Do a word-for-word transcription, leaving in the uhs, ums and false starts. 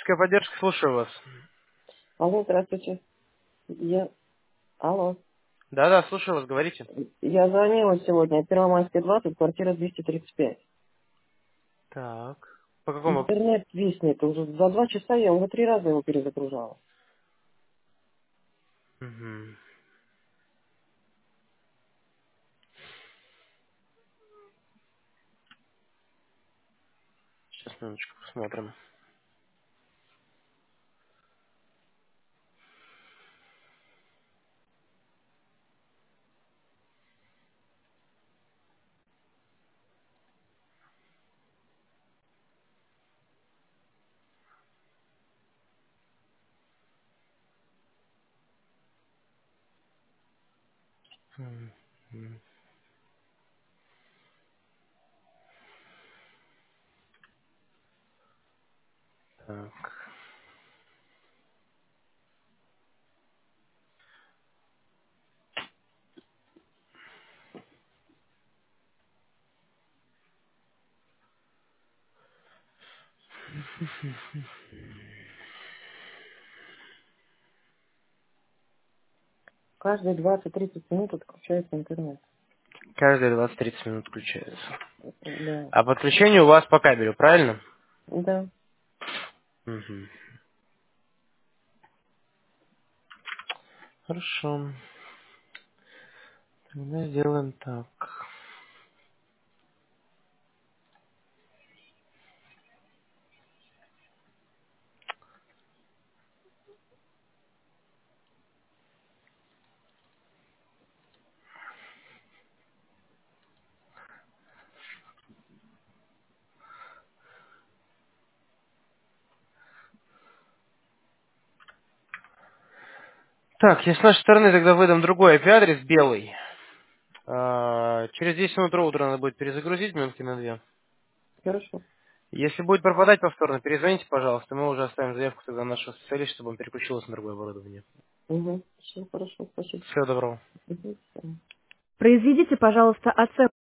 Техническая поддержка, слушаю вас. Алло, здравствуйте. Я... Алло. Да-да, слушаю вас, говорите. Я звонила сегодня, Первомайская, двадцать, квартира двести тридцать пять. Так. По какому вопросу? Интернет виснет. Уже за два часа я уже три раза его перезагружала. Угу. Сейчас минуточку посмотрим. Мгм. Так. Каждые двадцать-тридцать минут отключается интернет. Каждые двадцать-тридцать минут включается. Да. А подключение у вас по кабелю, правильно? Да. Угу. Хорошо. Тогда сделаем так. Так, я с нашей стороны тогда выдам другой ай пи-адрес, белый. А, через десять минут роутер надо будет перезагрузить, минутки на две. Хорошо. Если будет пропадать повторно, перезвоните, пожалуйста. Мы уже оставим заявку тогда нашего специалиста, чтобы он переключился на другое оборудование. Угу. Все хорошо, спасибо. Всего доброго. Угу. Произведите, пожалуйста, оценку